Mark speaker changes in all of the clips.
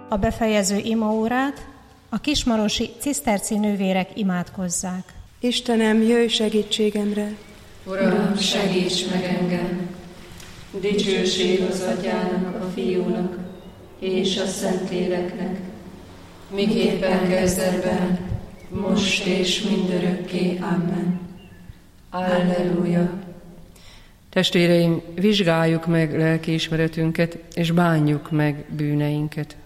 Speaker 1: a befejező imaórát a kismarosi ciszterci nővérek imádkozzák.
Speaker 2: Istenem, jöjj segítségemre!
Speaker 3: Uram, segíts meg engem! Dicsőség az Atyának, a Fiúnak és a Szentléleknek, miképpen kezdetben, most és mindörökké. Amen. Alleluja!
Speaker 4: Testvéreim, vizsgáljuk meg lelkiismeretünket, és bánjuk meg bűneinket.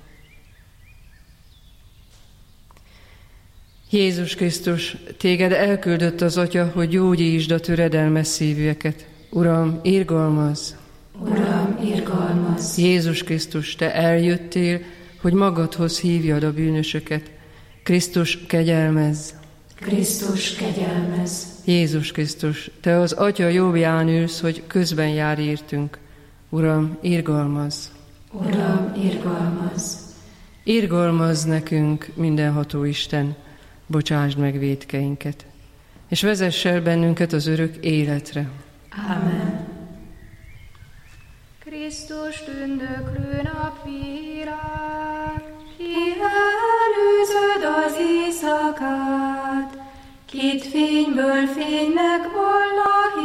Speaker 4: Jézus Krisztus, téged elküldött az Atya, hogy gyógyítsd a töredelmes szívűeket. Uram, irgalmazz!
Speaker 3: Uram, irgalmazz!
Speaker 4: Jézus Krisztus, te eljöttél, hogy magadhoz hívjad a bűnösöket. Krisztus, kegyelmezz!
Speaker 3: Krisztus, kegyelmezz!
Speaker 4: Jézus Krisztus, te az Atya jobbján ülsz, hogy közben jár értünk. Uram, irgalmazz!
Speaker 3: Uram, irgalmazz!
Speaker 4: Irgalmazz nekünk, mindenható Isten, bocsásd meg vétkeinket, és vezess el bennünket az örök életre.
Speaker 3: Amen.
Speaker 5: Krisztus tündöklő napvilág, ki előzöd az éjszakát, kit fényből fénynek vall a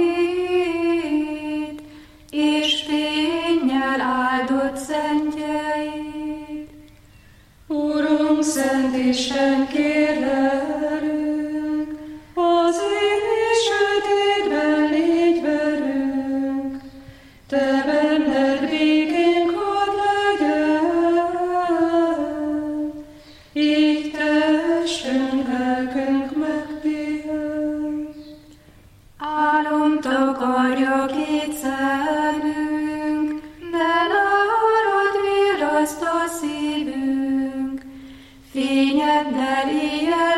Speaker 5: hét, és fénnyel áldott szentjeid.
Speaker 3: Urunk, Szent Isten, kérlelünk, az éj sötétben légy velünk, te benned békénk hadd legyen, így testünk, lelkünk megpihen.
Speaker 5: Álom takarja két szemünk, de nálad virraszt a szívünk, fényeddel éjjel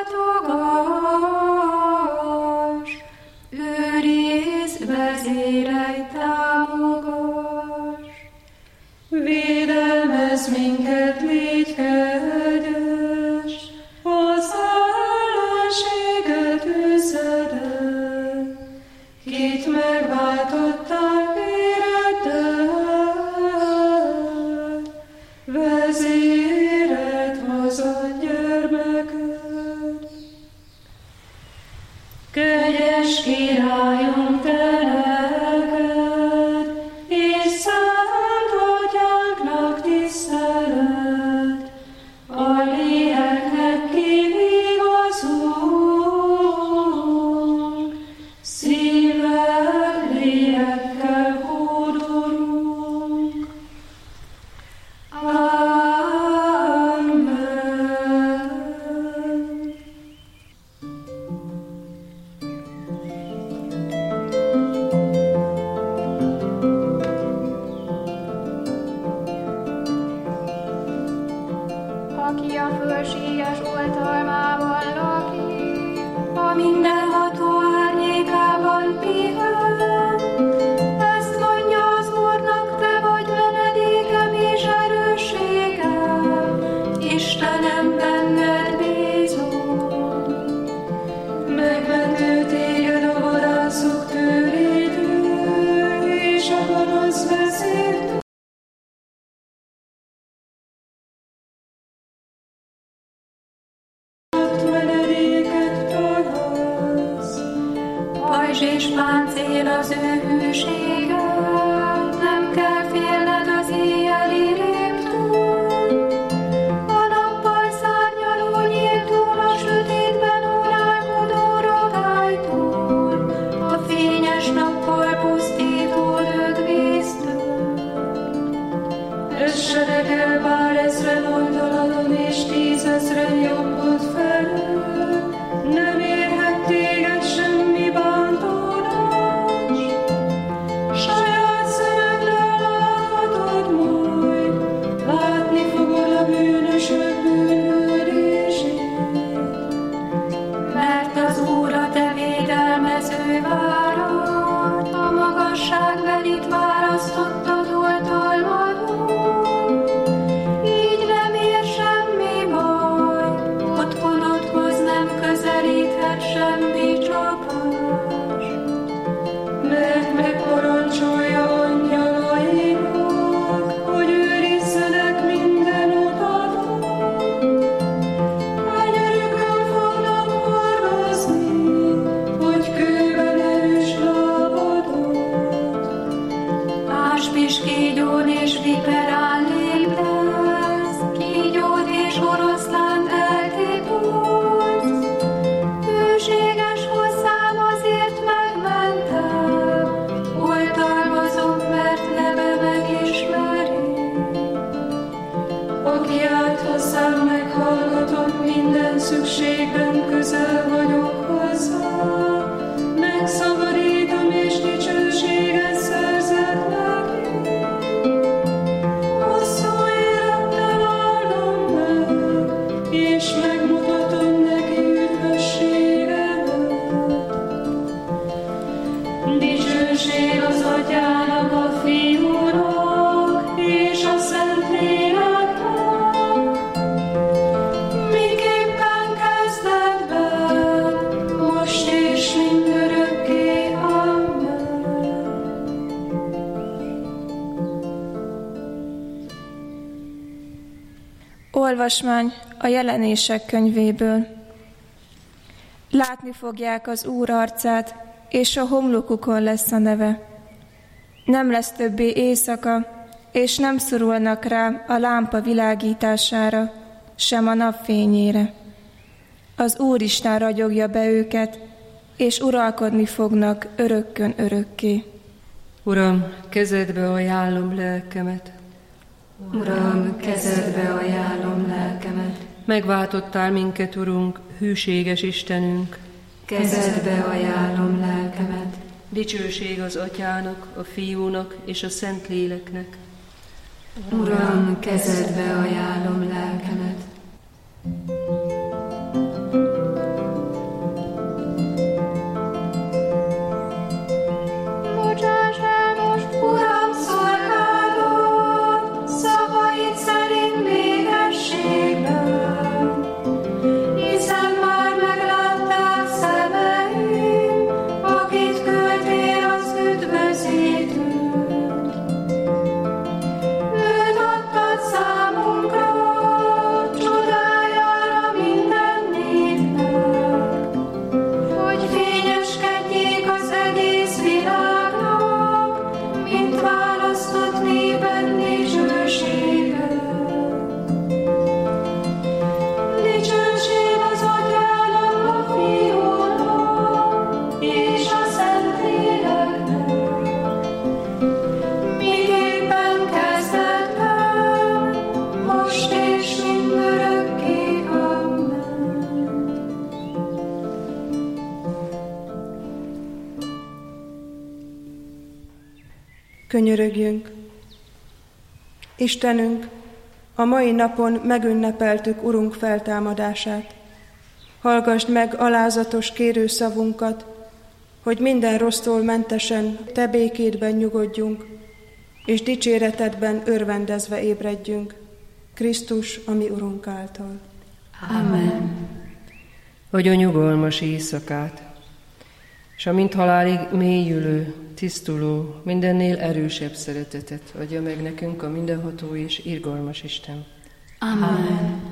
Speaker 5: látogass, őrizd, vezérelj, támogass.
Speaker 3: Védelmezz minket, légy kegyes, az ellenséget üzed el, kit megváltottál véreddel, vezéred hazad gyermeked. Kegyes Királyunk, te neked, és szent Atyánknak tisztelet, a léleknek kivigazunk, szívvel, lélekkel hódolunk. Amen.
Speaker 5: Aki a fölséges oltalmában lakik, a mindenható árnyékában pihen. Ezt mondja az Úrnak, te vagy menedékem és erősségem, Istenem, benned bízom.
Speaker 3: Megmentő téged a vadászok tőlétől, és a gonosz vezértől. Menedéket találsz.
Speaker 5: Pajzs és páncél az ő hűsége, nem kell félned az éjjeli rémtől. A nappal szárnyaló nyíltól, a sötétben uralkodó rogálytól, a fényes nappal pusztító dögvésztől.
Speaker 3: Essenek el bár ezren oldaladon, és 10 000 jobbod felől, nem érhet téged semmi bántódás. Saját szemeddel láthatod majd, látni fogod a bűnösök bűnhődését.
Speaker 5: Mert az Úr a te védelmező várad, a magasságbelit választottad oltalmadon. Így nem ér semmi baj, ott
Speaker 3: Rám meghallgatott, minden szükségben közel vagyok hozzá. Megszabadítom és dicsőséget szerzek neki. Hosszú élettel áldom meg, és megmutatom neki üdvösségemet. Dicsőség az Atyának, a Fiúnak és a Szentléleknek, miképpen kezdetben, most és mindörökké. Amen.
Speaker 6: Olvasmány a Jelenések könyvéből. Látni fogják az Úr arcát, és a homlokukon lesz a neve. Nem lesz többé éjszaka, és nem szorulnak rá a lámpa világítására, sem a napfényére. Az Úristen ragyogja be őket, és uralkodni fognak örökkön örökké.
Speaker 4: Uram, kezedbe ajánlom lelkemet.
Speaker 5: Uram, kezedbe ajánlom lelkemet.
Speaker 4: Megváltottál minket, Urunk, hűséges Istenünk.
Speaker 5: Kezedbe ajánlom lelkemet.
Speaker 4: Dicsőség az Atyának, a Fiúnak és a Szentléleknek.
Speaker 5: Uram, kezedbe ajánlom lelkemet.
Speaker 3: Bocsáss el most, Uram, szolgálod, szavaid szerint békességben, hiszen már meglátták szemeim, akit küldtél az üdvözítőt. Őt adtad számunkra, csodájára minden népnek, hogy fényeskedjék az egész világnak, mint választott néped dicsősége. Dicsőség az Atyának, a Fiúnak és a Szentléleknek, miképpen kezdetben, most és mindörökké. Amen.
Speaker 2: Könyörögjünk! Istenünk, a mai napon megünnepeltük Urunk feltámadását. Hallgasd meg alázatos kérőszavunkat, hogy minden rossztól mentesen Te békédben nyugodjunk, és dicséretedben örvendezve ébredjünk, Krisztus, a mi Urunk által.
Speaker 5: Amen.
Speaker 4: Adj nyugalmas éjszakát, és a mint halálig mélyülő, tisztuló, mindennél erősebb szeretetet adja meg nekünk a mindenható és irgalmas Isten.
Speaker 5: Amen.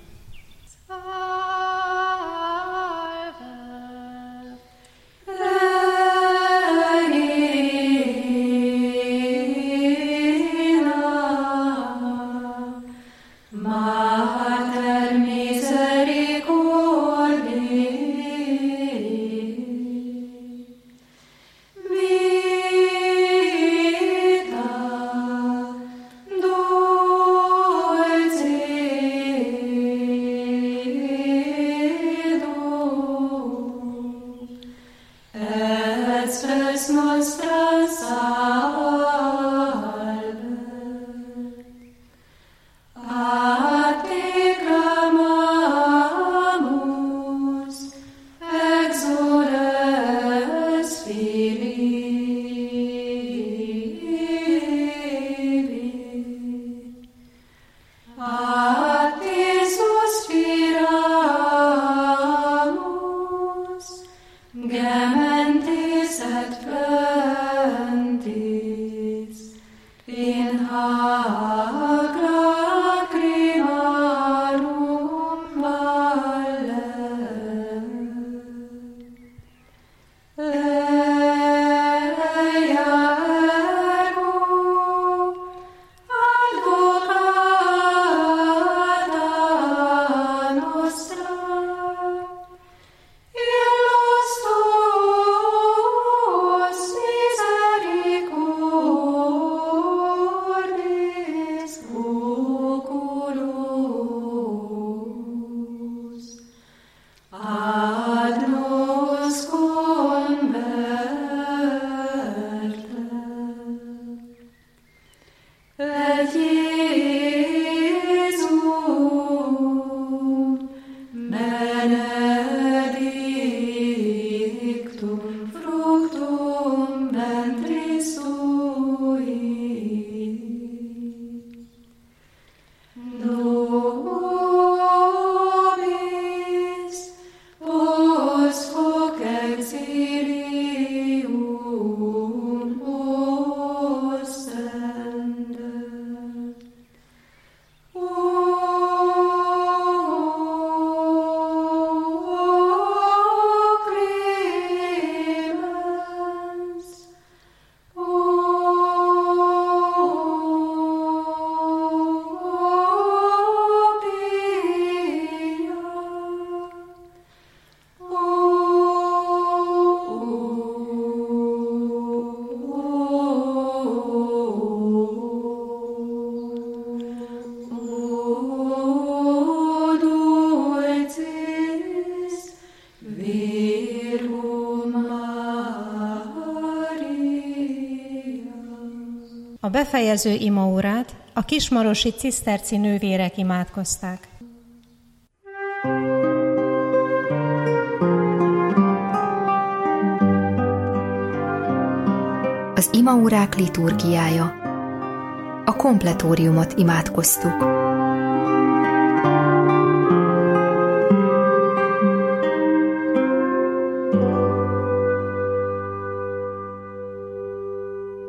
Speaker 3: Mater misericordiae, vita dulcis
Speaker 1: befejező imaórát a kismarosi ciszterci nővérek imádkozták.
Speaker 7: Az imaórák liturgiája. A kompletóriumot imádkoztuk.